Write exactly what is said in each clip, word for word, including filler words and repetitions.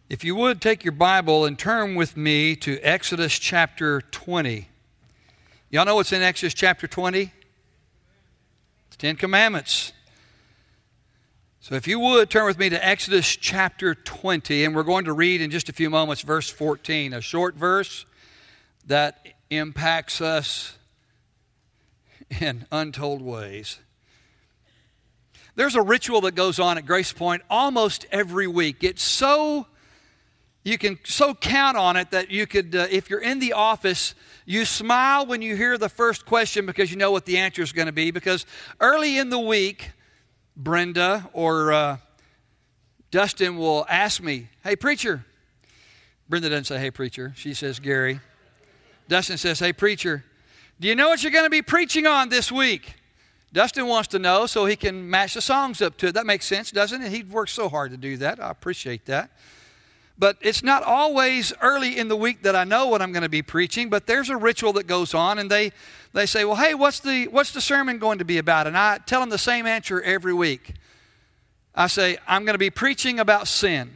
If you would, take your Bible and turn with me to Exodus chapter twenty. Y'all know what's in Exodus chapter twenty? It's Ten Commandments. So if you would, turn with me to Exodus chapter twenty, and we're going to read in just a few moments verse fourteen, a short verse that impacts us in untold ways. There's a ritual that goes on at Grace Point almost every week. It's so... You can so count on it that you could, uh, if you're in the office, you smile when you hear the first question because you know what the answer is going to be. Because early in the week, Brenda or uh, Dustin will ask me, "Hey, preacher." Brenda doesn't say, "Hey, preacher." She says, "Gary." Dustin says, "Hey, preacher, do you know what you're going to be preaching on this week?" Dustin wants to know so he can match the songs up to it. That makes sense, doesn't it? He works so hard to do that. I appreciate that. But it's not always early in the week that I know what I'm going to be preaching, but there's a ritual that goes on, and they, they say, "Well, hey, what's the, what's the sermon going to be about?" And I tell them the same answer every week. I say, "I'm going to be preaching about sin,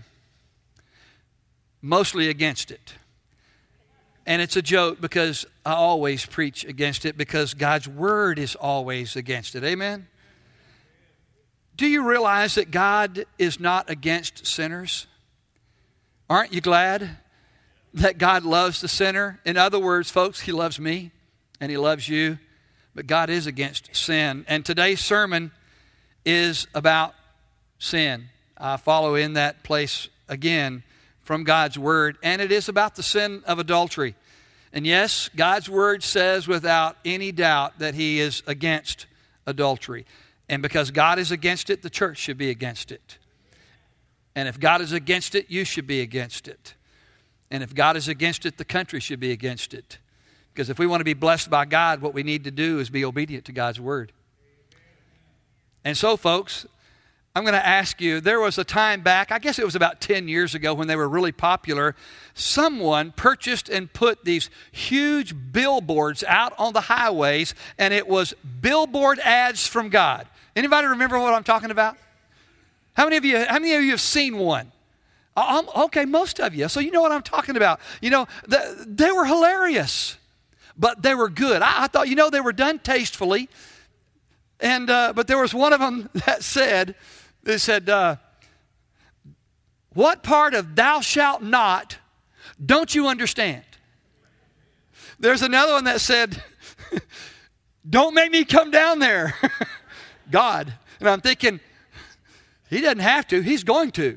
mostly against it." And it's a joke because I always preach against it because God's Word is always against it. Amen? Do you realize that God is not against sinners? Aren't you glad that God loves the sinner? In other words, folks, He loves me and He loves you, but God is against sin. And today's sermon is about sin. I follow in that place again from God's Word, and it is about the sin of adultery. And yes, God's Word says without any doubt that He is against adultery. And because God is against it, the church should be against it. And if God is against it, you should be against it. And if God is against it, the country should be against it. Because if we want to be blessed by God, what we need to do is be obedient to God's Word. And so, folks, I'm going to ask you, there was a time back, I guess it was about ten years ago when they were really popular, someone purchased and put these huge billboards out on the highways, and it was billboard ads from God. Anybody remember what I'm talking about? How many of you, how many of you have seen one? Um, okay, most of you. So you know what I'm talking about. You know, the, they were hilarious, but they were good. I, I thought, you know, they were done tastefully. And uh, but there was one of them that said, they said, uh, "What part of thou shalt not don't you understand?" There's another one that said, "Don't make me come down there." God. And I'm thinking, He doesn't have to. He's going to.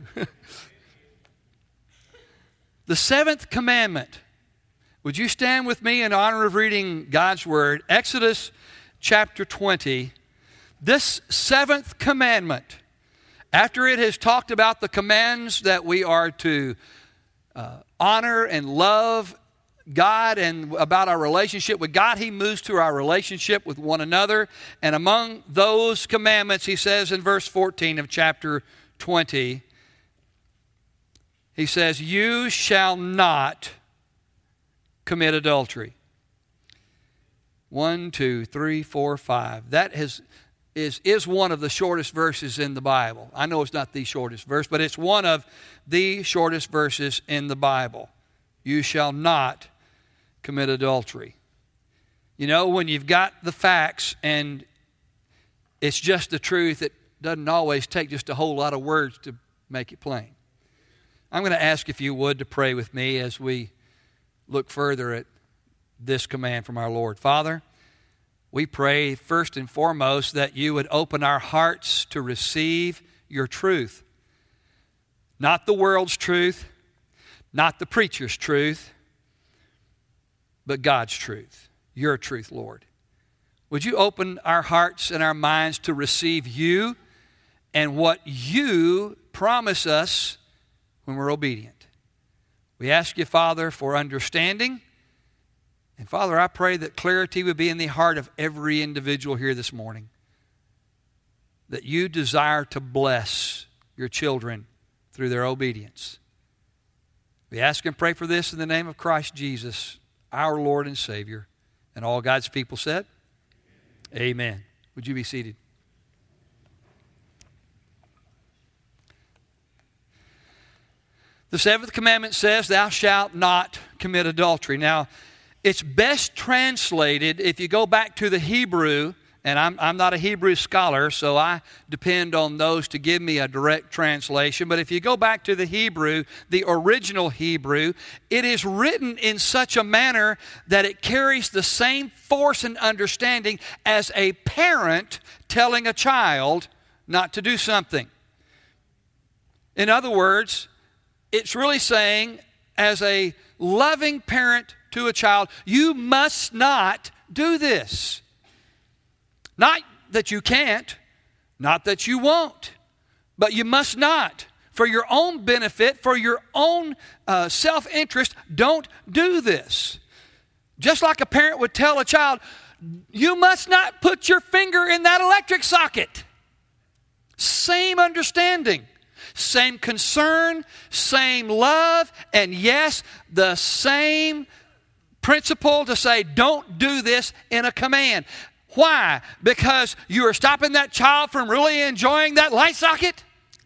The seventh commandment. Would you stand with me in honor of reading God's Word? Exodus chapter twenty. This seventh commandment, after it has talked about the commands that we are to uh, honor and love God and about our relationship with God, He moves to our relationship with one another. And among those commandments, He says in verse fourteen of chapter twenty, He says, "You shall not commit adultery." One, two, three, four, five. That has, is, is one of the shortest verses in the Bible. I know it's not the shortest verse, but it's one of the shortest verses in the Bible. You shall not commit adultery. You know, when you've got the facts and it's just the truth, it doesn't always take just a whole lot of words to make it plain. I'm going to ask if you would to pray with me as we look further at this command from our Lord. Father, we pray first and foremost that you would open our hearts to receive your truth. Not the world's truth, not the preacher's truth, but God's truth, your truth, Lord. Would you open our hearts and our minds to receive you and what you promise us when we're obedient? We ask you, Father, for understanding. And Father, I pray that clarity would be in the heart of every individual here this morning. That you desire to bless your children through their obedience. We ask and pray for this in the name of Christ Jesus, our Lord and Savior. And all God's people said, amen. Would you be seated? The seventh commandment says, thou shalt not commit adultery. Now, it's best translated, if you go back to the Hebrew, and I'm, I'm not a Hebrew scholar, so I depend on those to give me a direct translation. But if you go back to the Hebrew, the original Hebrew, it is written in such a manner that it carries the same force and understanding as a parent telling a child not to do something. In other words, it's really saying, as a loving parent to a child, you must not do this. Not that you can't, not that you won't, but you must not. For your own benefit, for your own uh, self-interest, don't do this. Just like a parent would tell a child, you must not put your finger in that electric socket. Same understanding, same concern, same love, and yes, the same principle to say, don't do this in a command. Why? Because you are stopping that child from really enjoying that light socket?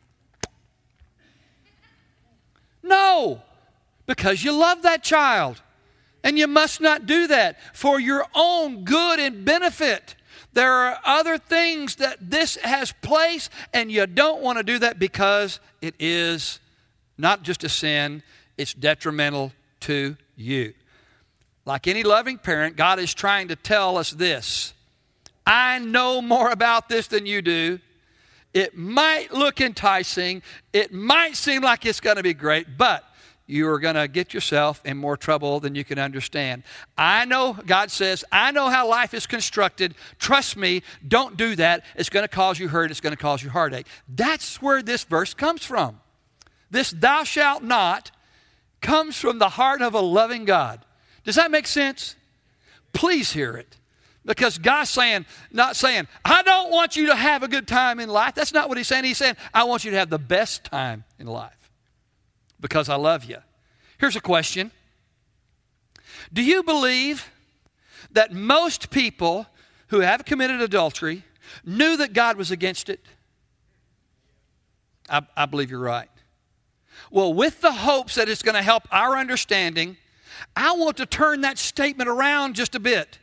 No, because you love that child. And you must not do that for your own good and benefit. There are other things that this has place, and you don't want to do that because it is not just a sin, it's detrimental to you. Like any loving parent, God is trying to tell us this. I know more about this than you do. It might look enticing. It might seem like it's going to be great, but you are going to get yourself in more trouble than you can understand. I know, God says, I know how life is constructed. Trust me, don't do that. It's going to cause you hurt. It's going to cause you heartache. That's where this verse comes from. This thou shalt not comes from the heart of a loving God. Does that make sense? Please hear it. Because God's saying, not saying, I don't want you to have a good time in life. That's not what he's saying. He's saying, I want you to have the best time in life because I love you. Here's a question. Do you believe that most people who have committed adultery knew that God was against it? I, I believe you're right. Well, with the hopes that it's going to help our understanding, I want to turn that statement around just a bit.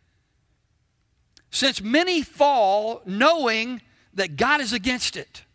Since many fall knowing that God is against it,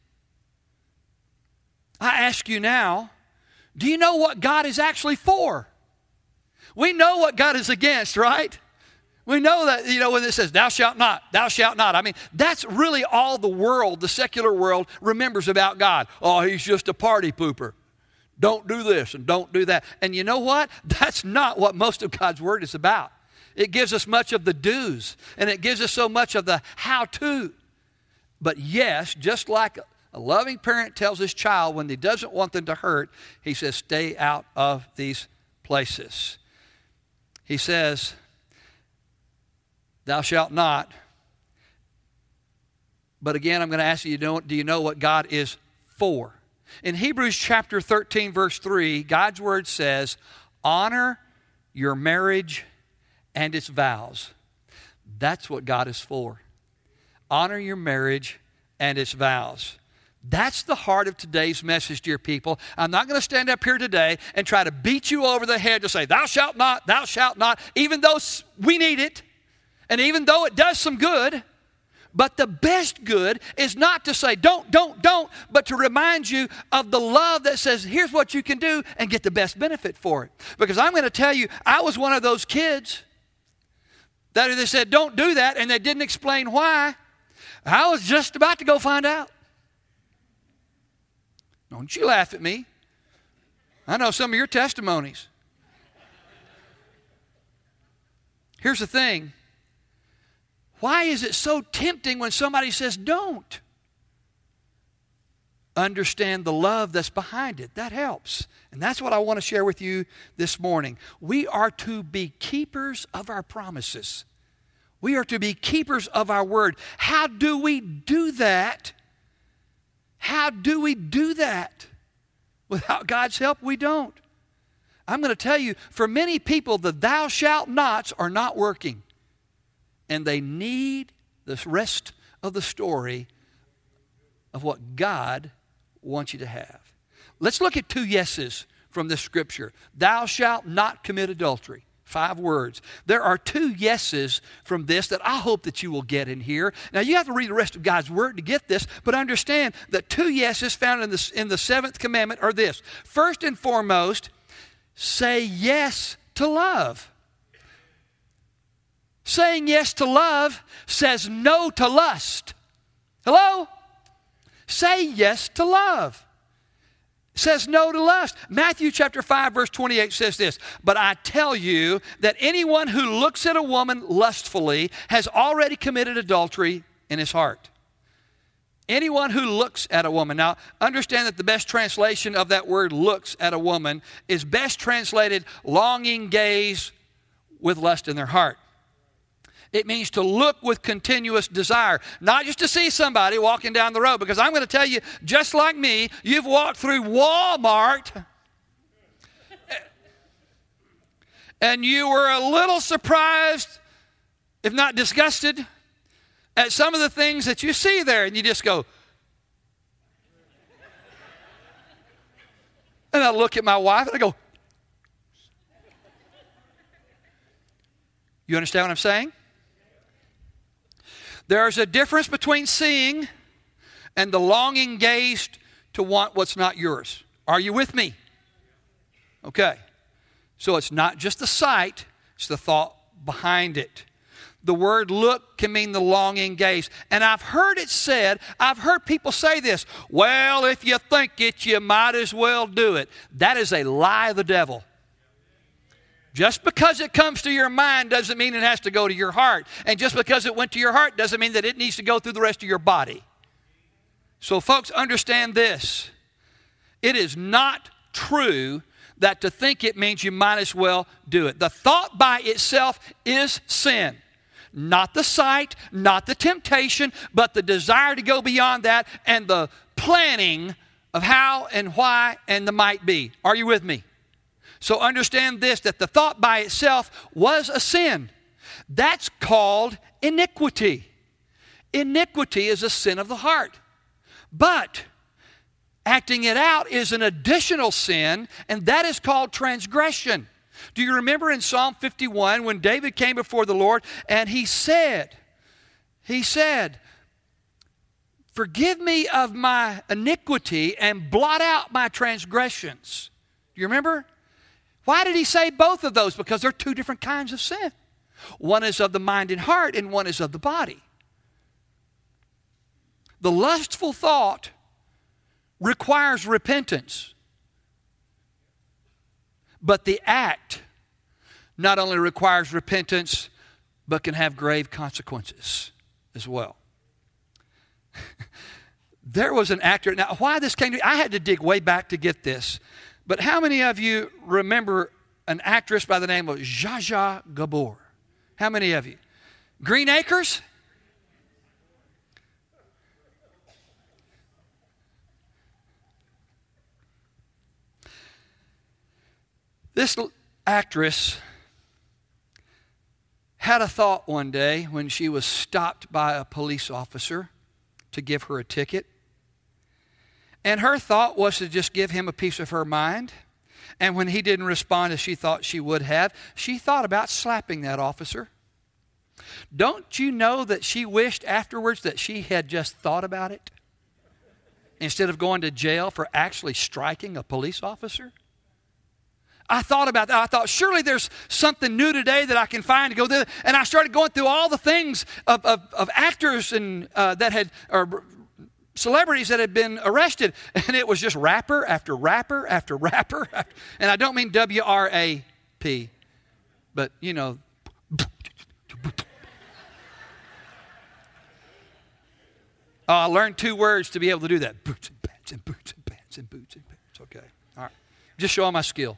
I ask you now, do you know what God is actually for? We know what God is against, right? We know that, you know, when it says, thou shalt not, thou shalt not. I mean, that's really all the world, the secular world, remembers about God. Oh, he's just a party pooper. Don't do this and don't do that. And you know what? That's not what most of God's word is about. It gives us much of the do's, and it gives us so much of the how-to. But yes, just like a loving parent tells his child when he doesn't want them to hurt, he says, stay out of these places. He says, thou shalt not. But again, I'm going to ask you, do you know what God is for? In Hebrews chapter thirteen, verse three, God's word says, honor your marriage and its vows. That's what God is for. Honor your marriage and its vows. That's the heart of today's message, dear people. I'm not going to stand up here today and try to beat you over the head to say, thou shalt not, thou shalt not, even though we need it, and even though it does some good. But the best good is not to say, don't, don't, don't, but to remind you of the love that says, here's what you can do and get the best benefit for it. Because I'm going to tell you, I was one of those kids that they said, don't do that, and they didn't explain why. I was just about to go find out. Don't you laugh at me. I know some of your testimonies. Here's the thing. Why is it so tempting when somebody says don't? Understand the love that's behind it. That helps. And that's what I want to share with you this morning. We are to be keepers of our promises. We are to be keepers of our word. How do we do that? How do we do that? Without God's help, we don't. I'm going to tell you, for many people, the thou shalt nots are not working. And they need the rest of the story of what God wants you to have. Let's look at two yeses from this scripture. Thou shalt not commit adultery. Five words. There are two yeses from this that I hope that you will get in here. Now, you have to read the rest of God's word to get this, but understand that two yeses found in the, in the seventh commandment are this. First and foremost, say yes to love. Saying yes to love says no to lust. Hello? Say yes to love. Says no to lust. Matthew chapter five verse twenty-eight says this, but I tell you that anyone who looks at a woman lustfully has already committed adultery in his heart. Anyone who looks at a woman. Now, understand that the best translation of that word looks at a woman is best translated longing gaze with lust in their heart. It means to look with continuous desire, not just to see somebody walking down the road. Because I'm going to tell you, just like me, you've walked through Walmart and you were a little surprised, if not disgusted, at some of the things that you see there. And you just go, and I look at my wife and I go, you understand what I'm saying? There's a difference between seeing and the longing gaze to want what's not yours. Are you with me? Okay. So it's not just the sight, it's the thought behind it. The word look can mean the longing gaze. And I've heard it said, I've heard people say this, well, if you think it, you might as well do it. That is a lie of the devil. Just because it comes to your mind doesn't mean it has to go to your heart. And just because it went to your heart doesn't mean that it needs to go through the rest of your body. So folks, understand this. It is not true that to think it means you might as well do it. The thought by itself is sin. Not the sight, not the temptation, but the desire to go beyond that and the planning of how and why and the might be. Are you with me? So understand this, that the thought by itself was a sin. That's called iniquity. Iniquity is a sin of the heart. But acting it out is an additional sin, and that is called transgression. Do you remember in Psalm fifty-one when David came before the Lord and he said, he said, forgive me of my iniquity and blot out my transgressions. Do you remember? Why did he say both of those? Because they're two different kinds of sin. One is of the mind and heart, and one is of the body. The lustful thought requires repentance. But the act not only requires repentance, but can have grave consequences as well. There was an actor. Now, why this came to me, I had to dig way back to get this. But how many of you remember an actress by the name of Zsa Zsa Gabor? How many of you? Green Acres? This actress had a thought one day when she was stopped by a police officer to give her a ticket. And her thought was to just give him a piece of her mind. And when he didn't respond as she thought she would have, she thought about slapping that officer. Don't you know that she wished afterwards that she had just thought about it instead of going to jail for actually striking a police officer? I thought about that. I thought, surely there's something new today that I can find to go there. And I started going through all the things of, of, of actors and uh, that had... or celebrities that had been arrested, and it was just rapper after rapper after rapper. After, and I don't mean W R A P, but, you know. Oh, I learned two words to be able to do that. Boots and pants and boots and pants and boots and pants. Okay, all right. Just showing my skill.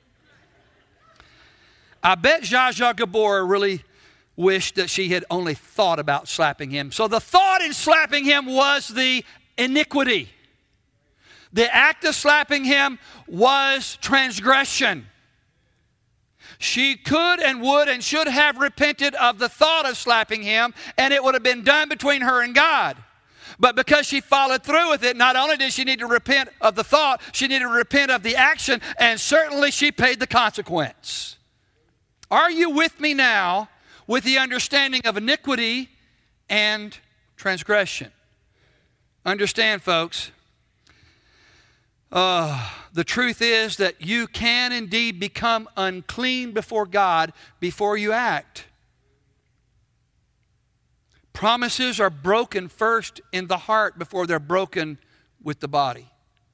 I bet Zsa Zsa Gabor really wished that she had only thought about slapping him. So the thought in slapping him was the iniquity. The act of slapping him was transgression. She could and would and should have repented of the thought of slapping him, and it would have been done between her and God. But because she followed through with it, not only did she need to repent of the thought, she needed to repent of the action, and certainly she paid the consequence. Are you with me now with the understanding of iniquity and transgression? Understand, folks, uh, the truth is that you can indeed become unclean before God before you act. Promises are broken first in the heart before they're broken with the body.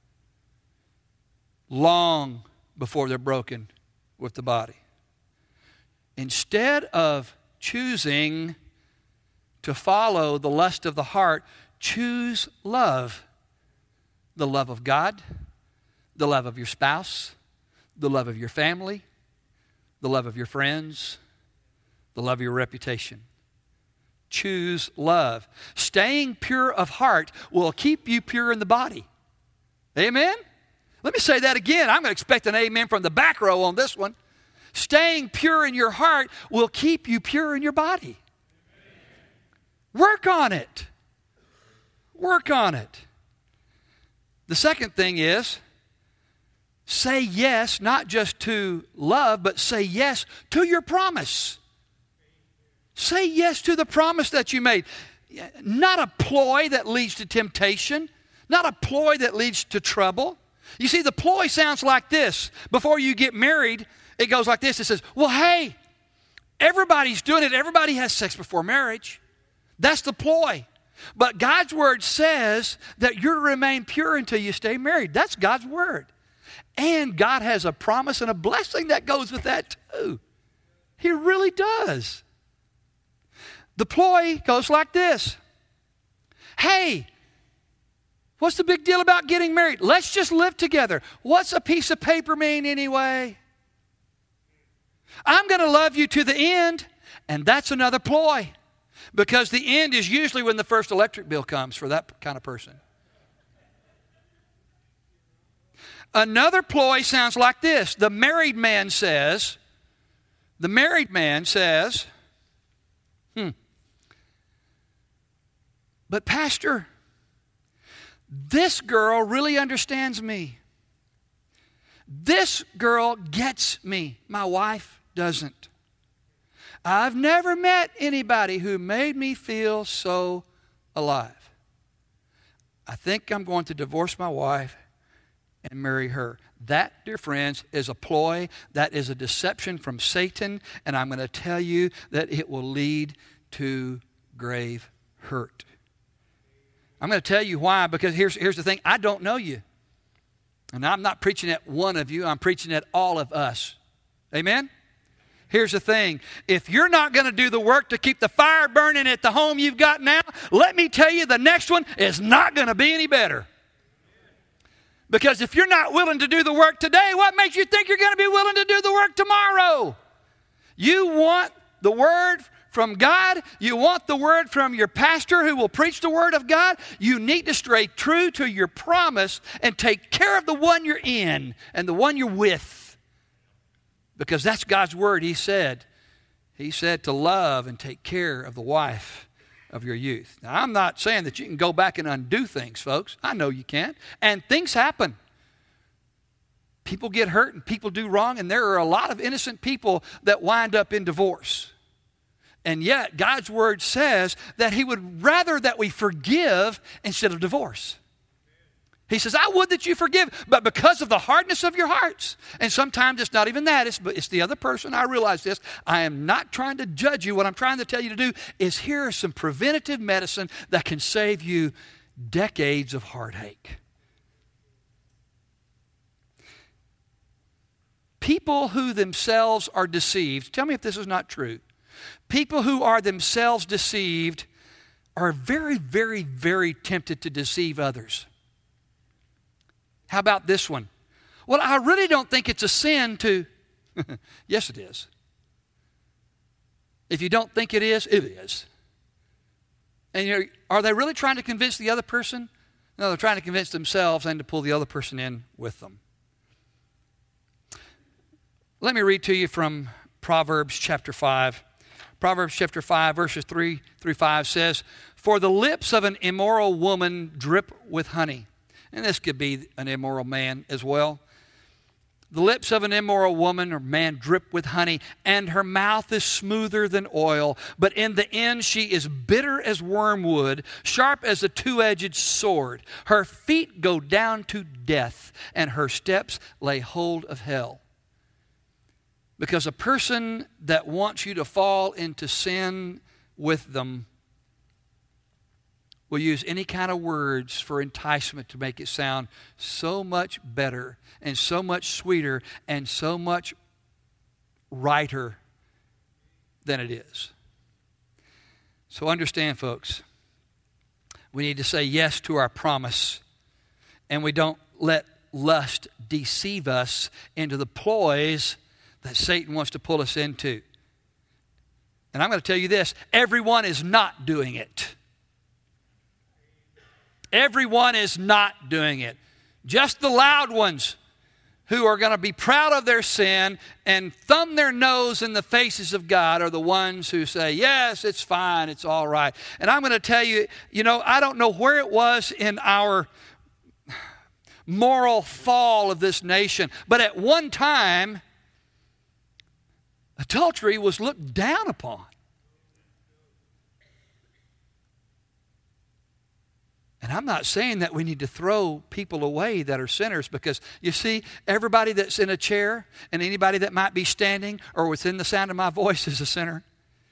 Long before they're broken with the body. Instead of choosing to follow the lust of the heart, choose love. The love of God, the love of your spouse, the love of your family, the love of your friends, the love of your reputation. Choose love. Staying pure of heart will keep you pure in the body. Amen? Let me say that again. I'm going to expect an amen from the back row on this one. Staying pure in your heart will keep you pure in your body. Work on it. Work on it. The second thing is, say yes, not just to love, but say yes to your promise. Say yes to the promise that you made. Not a ploy that leads to temptation. Not a ploy that leads to trouble. You see, the ploy sounds like this. Before you get married, it goes like this. It says, well, hey, everybody's doing it. Everybody has sex before marriage. That's the ploy. But God's word says that you're to remain pure until you stay married. That's God's word. And God has a promise and a blessing that goes with that too. He really does. The ploy goes like this. Hey, what's the big deal about getting married? Let's just live together. What's a piece of paper mean anyway? I'm going to love you to the end, and that's another ploy. Because the end is usually when the first electric bill comes for that kind of person. Another ploy sounds like this. The married man says, the married man says, hmm, but Pastor, this girl really understands me. This girl gets me. My wife doesn't. I've never met anybody who made me feel so alive. I think I'm going to divorce my wife and marry her. That, dear friends, is a ploy. That is a deception from Satan. And I'm going to tell you that it will lead to grave hurt. I'm going to tell you why, because here's, here's the thing. I don't know you. And I'm not preaching at one of you. I'm preaching at all of us. Amen? Here's the thing. If you're not going to do the work to keep the fire burning at the home you've got now, let me tell you, the next one is not going to be any better. Because if you're not willing to do the work today, what makes you think you're going to be willing to do the work tomorrow? You want the word from God. You want the word from your pastor who will preach the word of God. You need to stay true to your promise and take care of the one you're in and the one you're with. Because that's God's word. He said, He said to love and take care of the wife of your youth. Now, I'm not saying that you can go back and undo things, folks. I know you can't. And things happen. People get hurt and people do wrong, and there are a lot of innocent people that wind up in divorce. And yet, God's word says that He would rather that we forgive instead of divorce. He says, I would that you forgive, but because of the hardness of your hearts. And sometimes it's not even that, it's, it's the other person. I realize this. I am not trying to judge you. What I'm trying to tell you to do is here is some preventative medicine that can save you decades of heartache. People who themselves are deceived, tell me if this is not true. People who are themselves deceived are very, very, very tempted to deceive others. How about this one? Well, I really don't think it's a sin to... Yes, it is. If you don't think it is, it is. And you know, are they really trying to convince the other person? No, they're trying to convince themselves and to pull the other person in with them. Let me read to you from Proverbs chapter five, Proverbs chapter five, verses three through five says, "For the lips of an immoral woman drip with honey." And this could be an immoral man as well. "The lips of an immoral woman or man drip with honey, and her mouth is smoother than oil. But in the end she is bitter as wormwood, sharp as a two-edged sword. Her feet go down to death, and her steps lay hold of hell." Because a person that wants you to fall into sin with them will use any kind of words for enticement to make it sound so much better and so much sweeter and so much righter than it is. So understand, folks, we need to say yes to our promise, and we don't let lust deceive us into the ploys that Satan wants to pull us into. And I'm going to tell you this, everyone is not doing it. Everyone is not doing it. Just the loud ones who are going to be proud of their sin and thumb their nose in the faces of God are the ones who say, yes, it's fine, it's all right. And I'm going to tell you, you know, I don't know where it was in our moral fall of this nation, but at one time, adultery was looked down upon. And I'm not saying that we need to throw people away that are sinners, because you see, everybody that's in a chair and anybody that might be standing or within the sound of my voice is a sinner.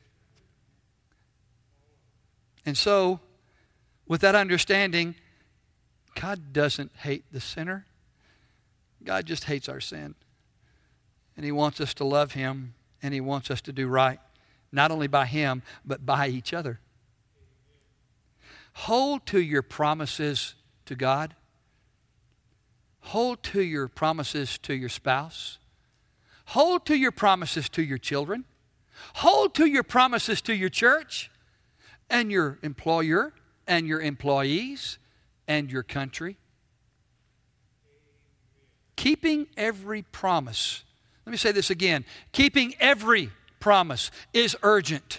And so, with that understanding, God doesn't hate the sinner. God just hates our sin. And He wants us to love Him, and He wants us to do right, not only by Him, but by each other. Hold to your promises to God. Hold to your promises to your spouse. Hold to your promises to your children. Hold to your promises to your church and your employer and your employees and your country. Keeping every promise. Let me say this again. Keeping every promise is urgent.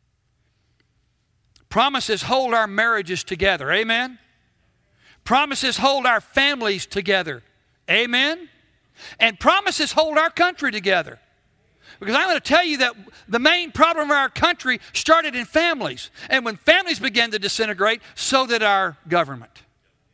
Promises hold our marriages together. Amen? Promises hold our families together. Amen? And promises hold our country together. Because I'm going to tell you that the main problem of our country started in families. And when families began to disintegrate, so did our government.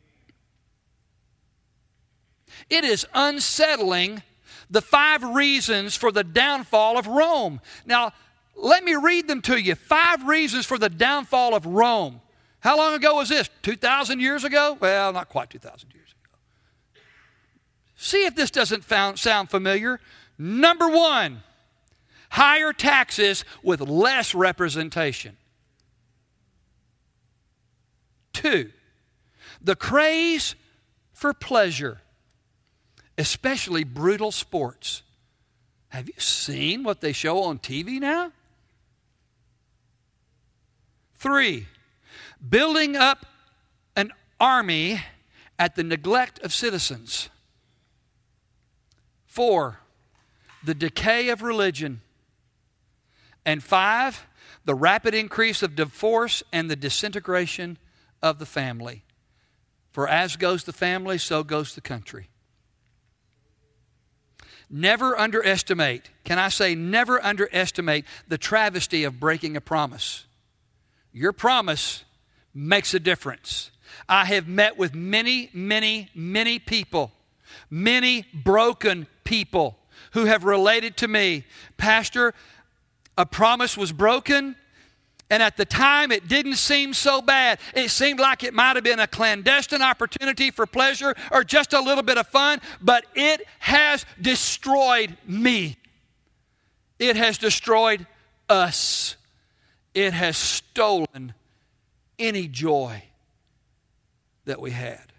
It is unsettling, the five reasons for the downfall of Rome. Now, let me read them to you. Five reasons for the downfall of Rome. How long ago was this? two thousand years ago? Well, not quite two thousand years ago. See if this doesn't sound familiar. Number one, higher taxes with less representation. Two, the craze for pleasure, especially brutal sports. Have you seen what they show on T V now? Three, building up an army at the neglect of citizens. Four, the decay of religion. And five, the rapid increase of divorce and the disintegration of the family. For as goes the family, so goes the country. Never underestimate, can I say never underestimate the travesty of breaking a promise. Your promise makes a difference. I have met with many, many, many people, many broken people who have related to me, Pastor, a promise was broken, and at the time it didn't seem so bad. It seemed like it might have been a clandestine opportunity for pleasure or just a little bit of fun, but it has destroyed me. It has destroyed us. It has stolen any joy that we had.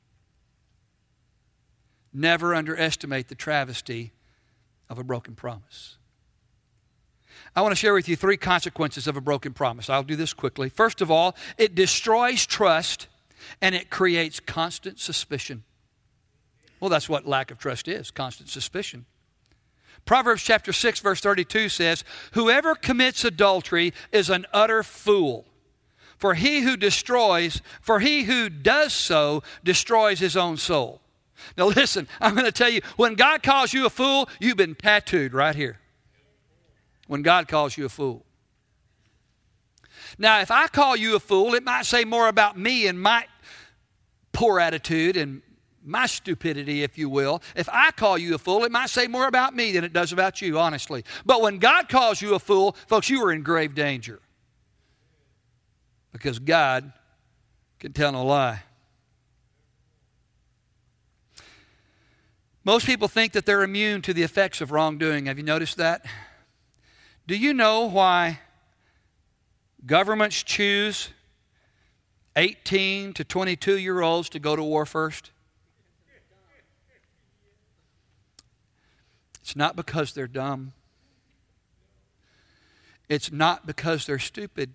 Never underestimate the travesty of a broken promise. I want to share with you three consequences of a broken promise. I'll do this quickly. First of all, it destroys trust and it creates constant suspicion. Well, that's what lack of trust is, constant suspicion. Proverbs chapter six, verse thirty-two says, whoever commits adultery is an utter fool. For he who destroys, for he who does so destroys his own soul. Now listen, I'm going to tell you, when God calls you a fool, you've been tattooed right here. When God calls you a fool. Now, if I call you a fool, it might say more about me and my poor attitude and my stupidity, if you will. If I call you a fool, it might say more about me than it does about you, honestly. But when God calls you a fool, folks, you are in grave danger. Because God can tell no lie. Most people think that they're immune to the effects of wrongdoing. Have you noticed that? Do you know why governments choose eighteen to twenty-two year olds to go to war first? It's not because they're dumb. It's not because they're stupid.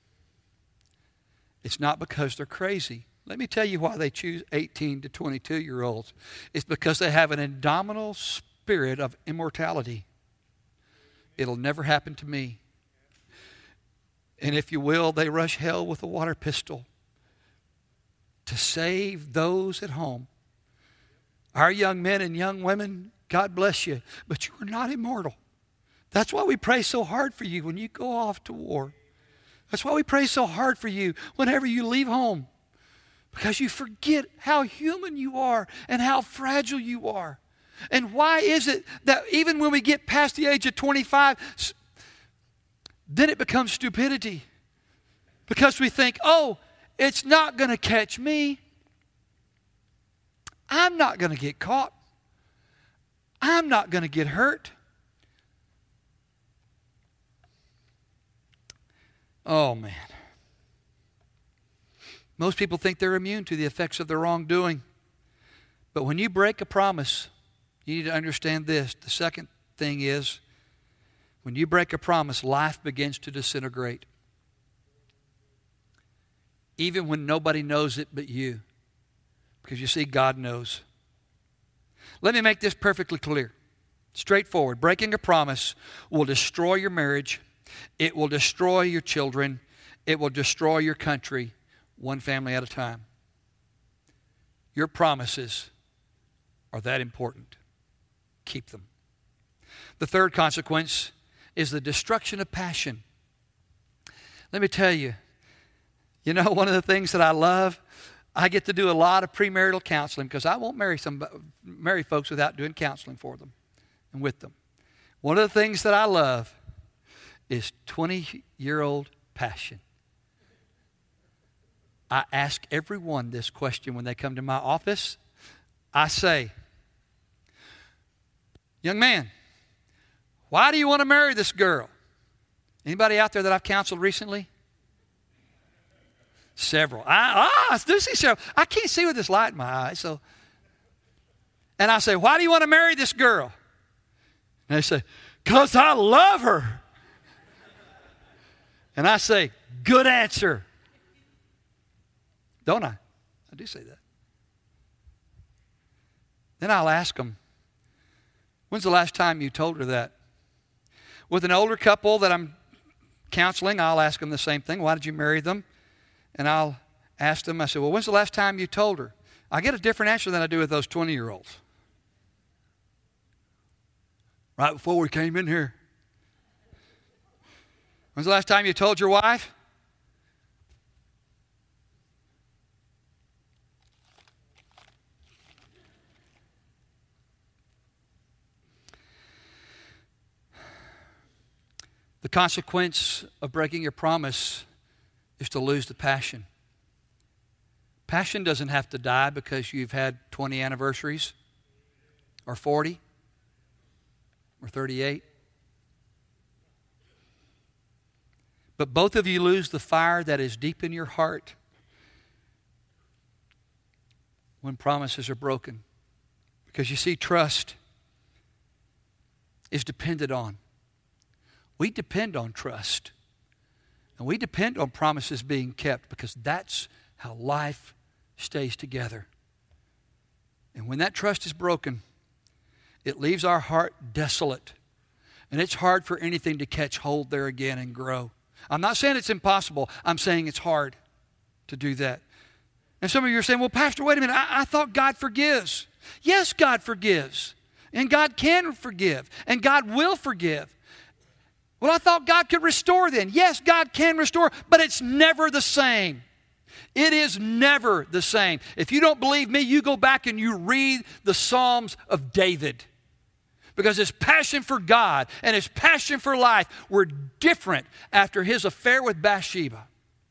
It's not because they're crazy. Let me tell you why they choose eighteen to twenty-two year olds. It's because they have an indomitable spirit of immortality. It'll never happen to me. And if you will, they rush hell with a water pistol to save those at home. Our young men and young women, God bless you, but you are not immortal. That's why we pray so hard for you when you go off to war. That's why we pray so hard for you whenever you leave home. Because you forget how human you are and how fragile you are. And why is it that even when we get past the age of twenty-five, then it becomes stupidity? Because we think, oh, it's not going to catch me. I'm not going to get caught. I'm not going to get hurt. Oh, man. Most people think they're immune to the effects of their wrongdoing. But when you break a promise, you need to understand this. The second thing is, when you break a promise, life begins to disintegrate. Even when nobody knows it but you. Because you see, God knows. Let me make this perfectly clear. Straightforward. Breaking a promise will destroy your marriage. It will destroy your children. It will destroy your country, one family at a time. Your promises are that important. Keep them. The third consequence is the destruction of passion. Let me tell you, you know, one of the things that I love, I get to do a lot of premarital counseling because I won't marry some marry folks without doing counseling for them and with them. One of the things that I love is twenty-year-old passion. I ask everyone this question when they come to my office. I say, young man, why do you want to marry this girl? Anybody out there that I've counseled recently? Several. I, ah, I do see several. I can't see with this light in my eye. So, and I say, why do you want to marry this girl? And they say, because I love her. And I say, good answer. Don't I? I do say that. Then I'll ask them, when's the last time you told her that? With an older couple that I'm counseling, I'll ask them the same thing. Why did you marry them? And I'll ask them, I said, well, when's the last time you told her? I get a different answer than I do with those twenty-year-olds. Right before we came in here. When's the last time you told your wife? The consequence of breaking your promise is to lose the passion. Passion doesn't have to die because you've had twenty anniversaries or forty or thirty-eight. But both of you lose the fire that is deep in your heart when promises are broken. Because you see, trust is depended on. We depend on trust. And we depend on promises being kept because that's how life stays together. And when that trust is broken, it leaves our heart desolate. And it's hard for anything to catch hold there again and grow. I'm not saying it's impossible. I'm saying it's hard to do that. And some of you are saying, well, Pastor, wait a minute. I, I thought God forgives. Yes, God forgives. And God can forgive. And God will forgive. Well, I thought God could restore then. Yes, God can restore, but it's never the same. It is never the same. If you don't believe me, you go back and you read the Psalms of David. Because his passion for God and his passion for life were different after his affair with Bathsheba.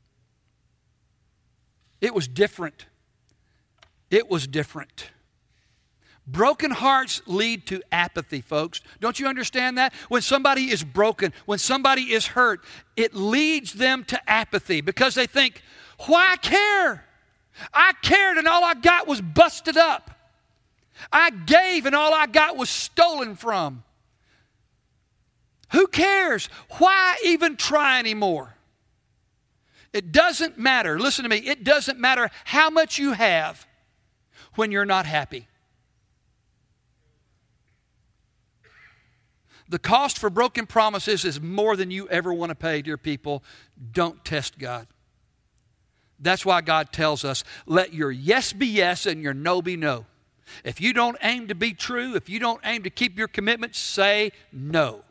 It was different. It was different. Broken hearts lead to apathy, folks. Don't you understand that? When somebody is broken, when somebody is hurt, it leads them to apathy because they think, why care? I cared and all I got was busted up. I gave and all I got was stolen from. Who cares? Why even try anymore? It doesn't matter. Listen to me. It doesn't matter how much you have when you're not happy. The cost for broken promises is more than you ever want to pay, dear people. Don't test God. That's why God tells us, let your yes be yes and your no be no. If you don't aim to be true, if you don't aim to keep your commitment, say no.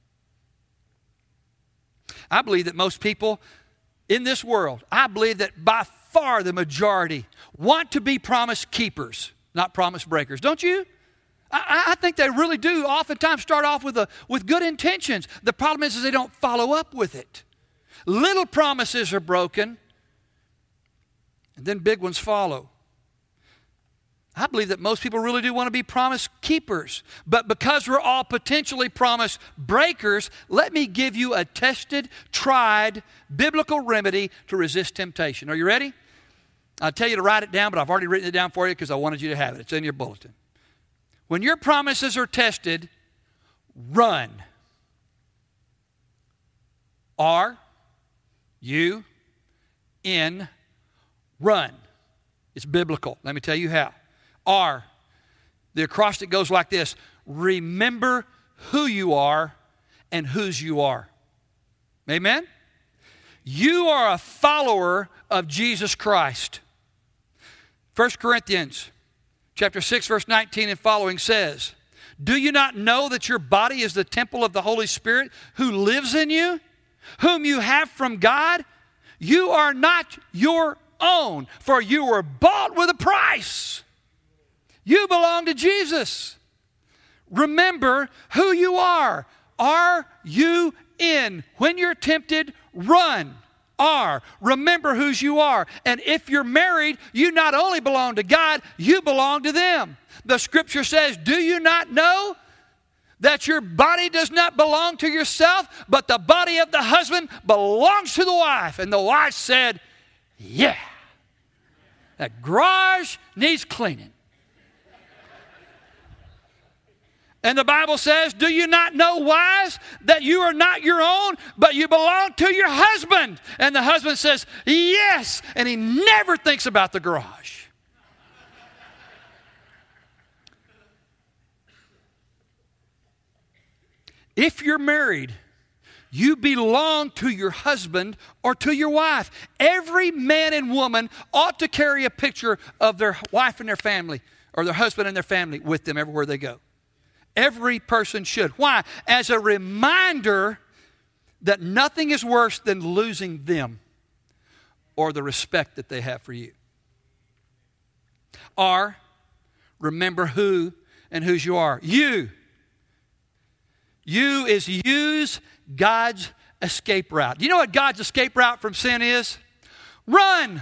I believe that most people in this world, I believe that by far the majority want to be promise keepers, not promise breakers. Don't you? I, I think they really do oftentimes start off with, a, with good intentions. The problem is, is they don't follow up with it. Little promises are broken, and then big ones follow. I believe that most people really do want to be promise keepers. But because we're all potentially promise breakers, let me give you a tested, tried, biblical remedy to resist temptation. Are you ready? I'll tell you to write it down, but I've already written it down for you because I wanted you to have it. It's in your bulletin. When your promises are tested, run. R, U, N, run. It's biblical. Let me tell you how. R, the acrostic goes like this. Remember who you are and whose you are. Amen? You are a follower of Jesus Christ. First Corinthians chapter six, verse nineteen and following says, do you not know that your body is the temple of the Holy Spirit who lives in you, whom you have from God? You are not your own, for you were bought with a price. You belong to Jesus. Remember who you are. R U N. When you're tempted, run. R. Remember whose you are. And if you're married, you not only belong to God, you belong to them. The scripture says, do you not know that your body does not belong to yourself, but the body of the husband belongs to the wife? And the wife said, yeah. That garage needs cleaning. And the Bible says, do you not know, wives, that you are not your own, but you belong to your husband? And the husband says, yes. And he never thinks about the garage. If you're married, you belong to your husband or to your wife. Every man and woman ought to carry a picture of their wife and their family, or their husband and their family with them everywhere they go. Every person should. Why? As a reminder that nothing is worse than losing them or the respect that they have for you. R, remember who and whose you are. You. You is use God's escape route. Do you know what God's escape route from sin is? Run.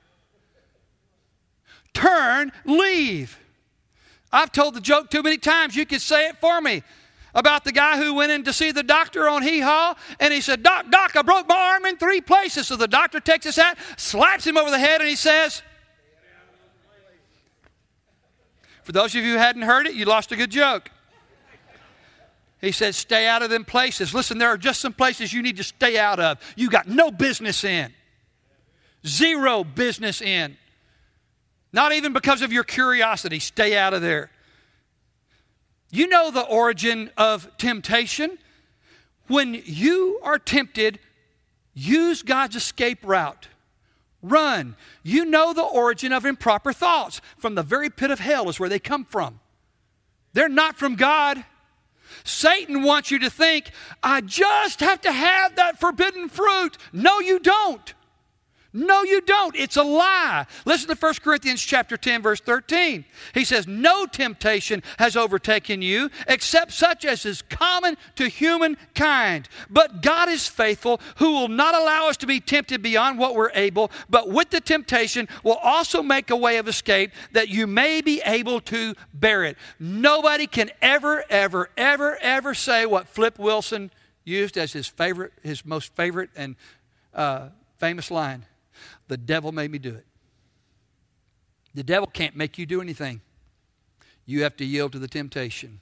Turn. Leave. I've told the joke too many times. You could say it for me. About the guy who went in to see the doctor on Hee-Haw. And he said, Doc, Doc, I broke my arm in three places. So the doctor takes his hat, slaps him over the head, and he says, for those of you who hadn't heard it, you lost a good joke. He said, stay out of them places. Listen, there are just some places you need to stay out of. You got no business in. Zero business in. Not even because of your curiosity. Stay out of there. You know the origin of temptation. When you are tempted, use God's escape route. Run. You know the origin of improper thoughts. From the very pit of hell is where they come from. They're not from God. Satan wants you to think, I just have to have that forbidden fruit. No, you don't. No, you don't. It's a lie. Listen to First Corinthians chapter ten, verse thirteen. He says, no temptation has overtaken you except such as is common to humankind. But God is faithful, who will not allow us to be tempted beyond what we're able, but with the temptation will also make a way of escape that you may be able to bear it. Nobody can ever, ever, ever, ever say what Flip Wilson used as his favorite, his most favorite and uh, famous line. The devil made me do it. The devil can't make you do anything. You have to yield to the temptation.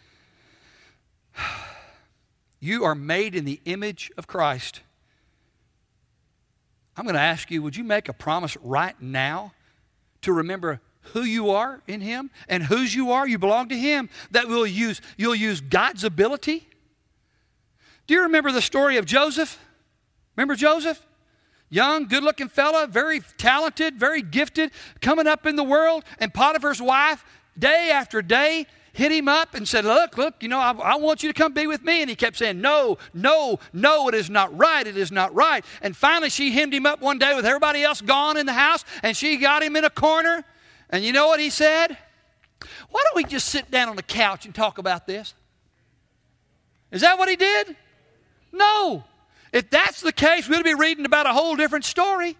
You are made in the image of Christ. I'm going to ask you, would you make a promise right now to remember who you are in Him and whose you are? You belong to Him. That will use, you'll use God's ability. Do you remember the story of Joseph? Remember Joseph? Young, good-looking fella, very talented, very gifted, coming up in the world. And Potiphar's wife, day after day, hit him up and said, look, look, you know, I, I want you to come be with me. And he kept saying, no, no, no, it is not right. It is not right. And finally, she hemmed him up one day with everybody else gone in the house, and she got him in a corner. And you know what he said? Why don't we just sit down on the couch and talk about this? Is that what he did? No. If that's the case, we'll be reading about a whole different story.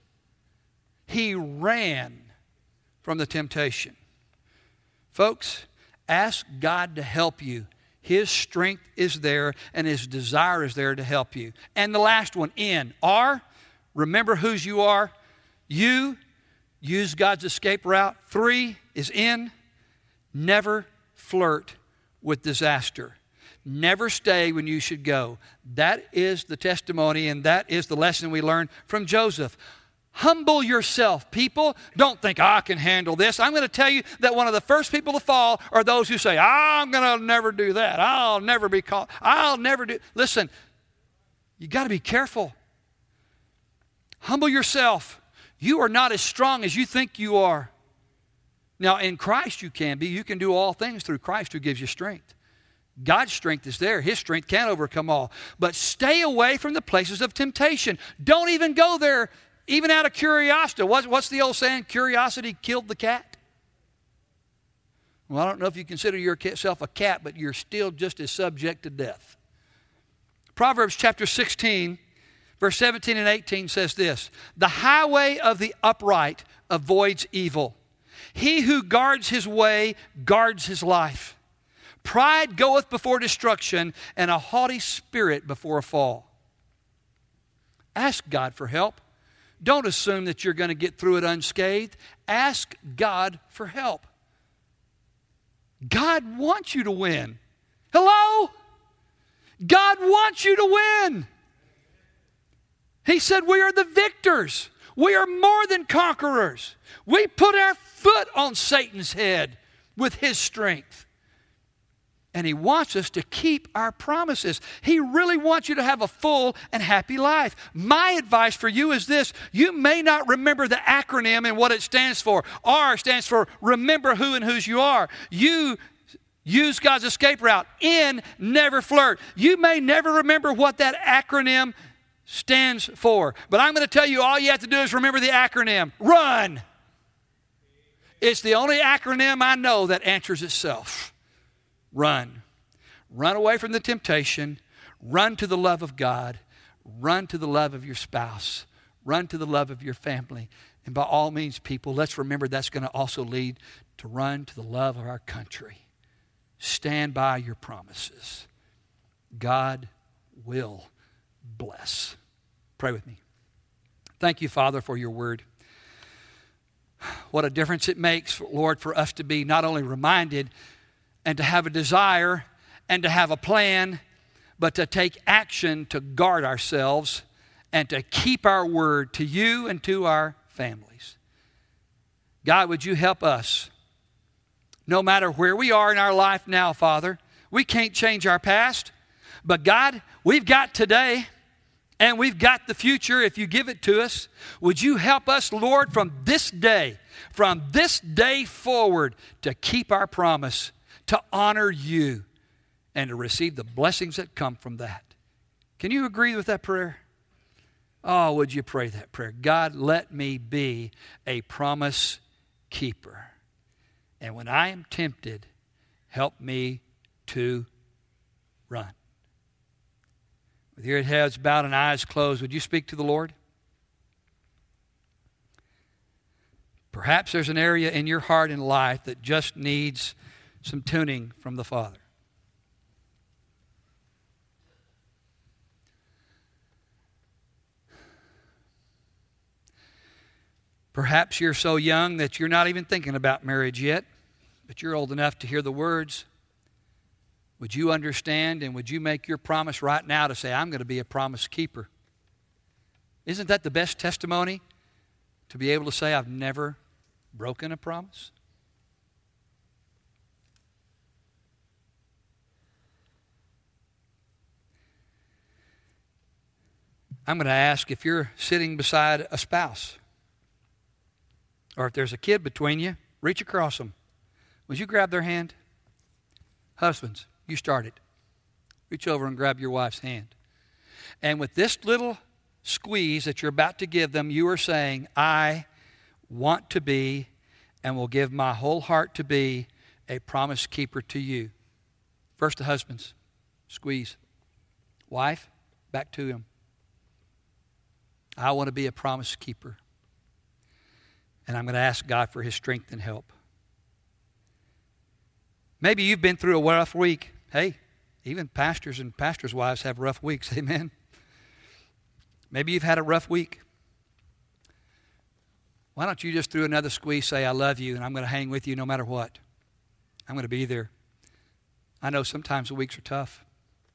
He ran from the temptation. Folks, ask God to help you. His strength is there and His desire is there to help you. And the last one, N. R, remember whose you are. You, use God's escape route. Three is N, never flirt with disaster. Never stay when you should go. That is the testimony, and that is the lesson we learned from Joseph. Humble yourself, people. Don't think, I can handle this. I'm going to tell you that one of the first people to fall are those who say, I'm going to never do that. I'll never be called. I'll never do. Listen, you got to be careful. Humble yourself. You are not as strong as you think you are. Now, in Christ you can be. You can do all things through Christ who gives you strength. God's strength is there. His strength can overcome all. But stay away from the places of temptation. Don't even go there, even out of curiosity. What's, what's the old saying? Curiosity killed the cat. Well, I don't know if you consider yourself a cat, but you're still just as subject to death. Proverbs chapter sixteen, verse seventeen and eighteen says this. The highway of the upright avoids evil. He who guards his way guards his life. Pride goeth before destruction, and a haughty spirit before a fall. Ask God for help. Don't assume that you're going to get through it unscathed. Ask God for help. God wants you to win. Hello? God wants you to win. He said we are the victors. We are more than conquerors. We put our foot on Satan's head with His strength. And He wants us to keep our promises. He really wants you to have a full and happy life. My advice for you is this. You may not remember the acronym and what it stands for. R stands for remember who and whose you are. You use God's escape route. N, never flirt. You may never remember what that acronym stands for. But I'm going to tell you all you have to do is remember the acronym. Run. It's the only acronym I know that answers itself. Run. Run away from the temptation. Run to the love of God. Run to the love of your spouse. Run to the love of your family. And by all means, people, let's remember that's going to also lead to run to the love of our country. Stand by your promises. God will bless. Pray with me. Thank you, Father, for your word. What a difference it makes, Lord, for us to be not only reminded and to have a desire and to have a plan, but to take action to guard ourselves and to keep our word to you and to our families. God, would you help us no matter where we are in our life now, Father. We can't change our past. But God, we've got today and we've got the future if you give it to us. Would you help us, Lord, from this day, from this day forward, to keep our promise, to honor you, and to receive the blessings that come from that. Can you agree with that prayer? Oh, would you pray that prayer? God, let me be a promise keeper. And when I am tempted, help me to run. With your heads bowed and eyes closed, would you speak to the Lord? Perhaps there's an area in your heart and life that just needs some tuning from the Father. Perhaps you're so young that you're not even thinking about marriage yet, but you're old enough to hear the words. Would you understand and would you make your promise right now to say, I'm going to be a promise keeper? Isn't that the best testimony? To be able to say, I've never broken a promise? I'm going to ask if you're sitting beside a spouse, or if there's a kid between you, reach across them. Would you grab their hand? Husbands, you start it. Reach over and grab your wife's hand. And with this little squeeze that you're about to give them, you are saying, I want to be and will give my whole heart to be a promise keeper to you. First the husbands, squeeze. Wife, back to him. I want to be a promise keeper. And I'm going to ask God for his strength and help. Maybe you've been through a rough week. Hey, even pastors and pastors' wives have rough weeks. Amen. Maybe you've had a rough week. Why don't you just through another squeeze say, I love you and I'm going to hang with you no matter what. I'm going to be there. I know sometimes the weeks are tough.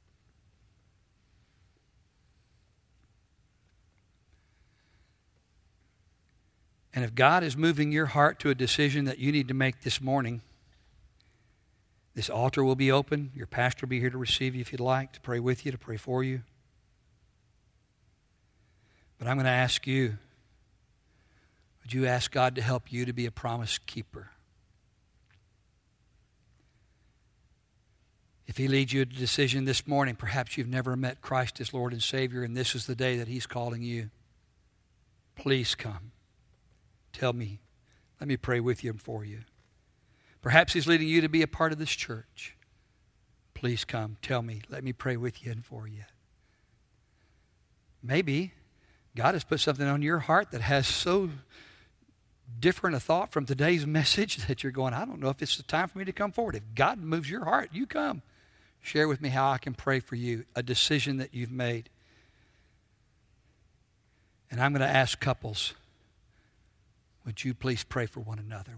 And if God is moving your heart to a decision that you need to make this morning, this altar will be open. Your pastor will be here to receive you if you'd like, to pray with you, to pray for you. But I'm going to ask you, would you ask God to help you to be a promise keeper? If he leads you to a decision this morning, perhaps you've never met Christ as Lord and Savior, and this is the day that he's calling you. Please come. Tell me. Let me pray with you and for you. Perhaps he's leading you to be a part of this church. Please come. Tell me. Let me pray with you and for you. Maybe God has put something on your heart that has so different a thought from today's message that you're going, I don't know if it's the time for me to come forward. If God moves your heart, you come. Share with me how I can pray for you, a decision that you've made. And I'm going to ask couples, would you please pray for one another?